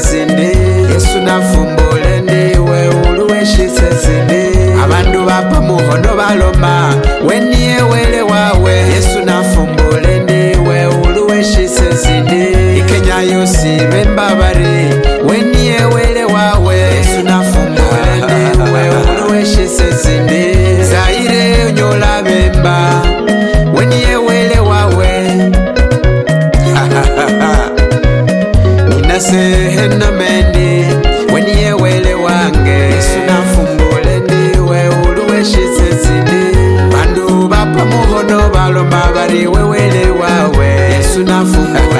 zindi Yesu nafumbule ndiwe uluweshise zindi Abandu bapa muhono baloma Weniye wele wawe Yesu nafumbule ndiwe uluweshise zindi Ikenya yosi bembabari Weniye wele wawe Yesu nafumbule ndiwe uluweshise zindi Zaire unyola bemba Weniye wele wawe Ninasehe na mendi Weniye wele wange Yesu nafumbule ndiwe uluweshise zindi Bandu bapa muhono baloma bari wewele wawe Yesu nafumbule